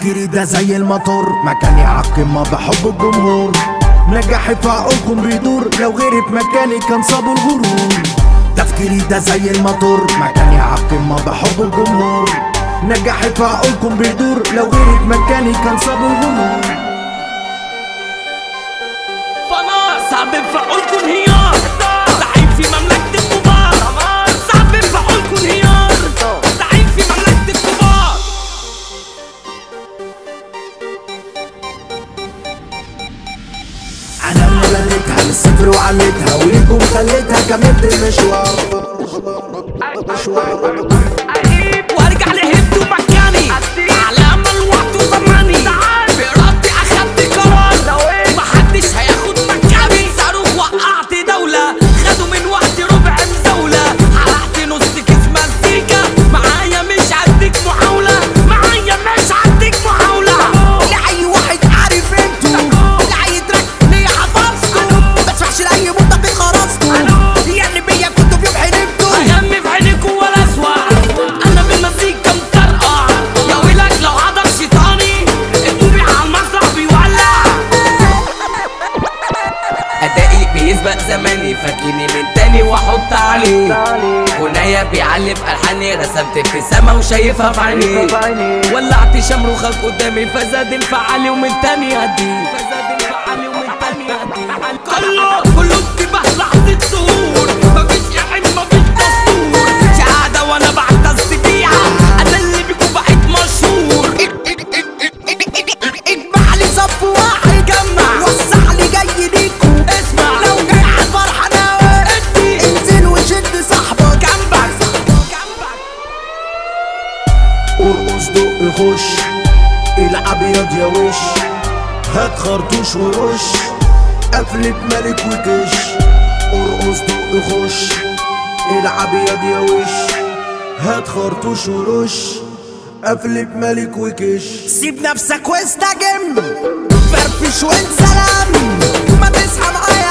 تفكيري ده زي المطر، مكاني عالقمة بحب الجمهور. نجاحي في عقولكم بيدور، لو غيري في مكاني كان صابوا الغرور. تفكيري ده زي المطر، مكاني عالقمة بحب الجمهور. نجاحي في عقولكم بيدور، لو غيري في مكاني كان صابوا الغرور. فانا صعب في عقولكم انهيار، زعيم في مملكة الكبار. صعب في عقولكم انهيار، زعيم في مملكة الكبار. انا اللي بنيتها من الصفر وعليتها، وليكم خليتها كملت المشوار. وارجع لهبت مكاني على امل وقت وزماني. بإرادتي اخدت قرار، محدش هياخد مكاني. صاروخ وقعت دولة، خدوا من وقتي ربع مزاولة. حرقت نص كيس مزيكا، معايا مش هديك محاولة. معايا مش هديك محاولة. لأي واحد عارف انتو، لأي تراك ليا حفظته. مبدفعش لأي منطق خرجته، يعني بيا كنتوا في يوم حلمتوا. اغمي في عينيكوا ولا اسوأ، انا بالمزيكا مطرقع. يا ويلك لو حضر شيطاني، الطوبي على المسرح بيولع. ادائي بيسبق زماني، فاكيني من تاني واحط عليه. غنايا بيعلف الحاني، رسمت في سما وشايفها في عيني. ولعت شمروخك قدامي، فزاد انفعالي ومن تاني هدي. كله انتباه لحظة ظهور، مفيش عين مفيش دستور. شهادة وانا بعتز بيها، انا اللي بيكون بقيت مشهور. اجمع لي صف واحد، جمع وسع لي جاي ليكو. اسمع لو جاي عالفرحة ناوي، ادي انزل وشد صاحبك جنبك. ارقص دق خش، العب ياض يا وش. هات خرطوش ورش، قفلة ملك وكش. ارقص دق خش، العب ياض يا وش. هات خرطوش ورش، قفلة ملك وكش. سيب نفسك واستجم، فرفش وانسلم. ما تصحى معايا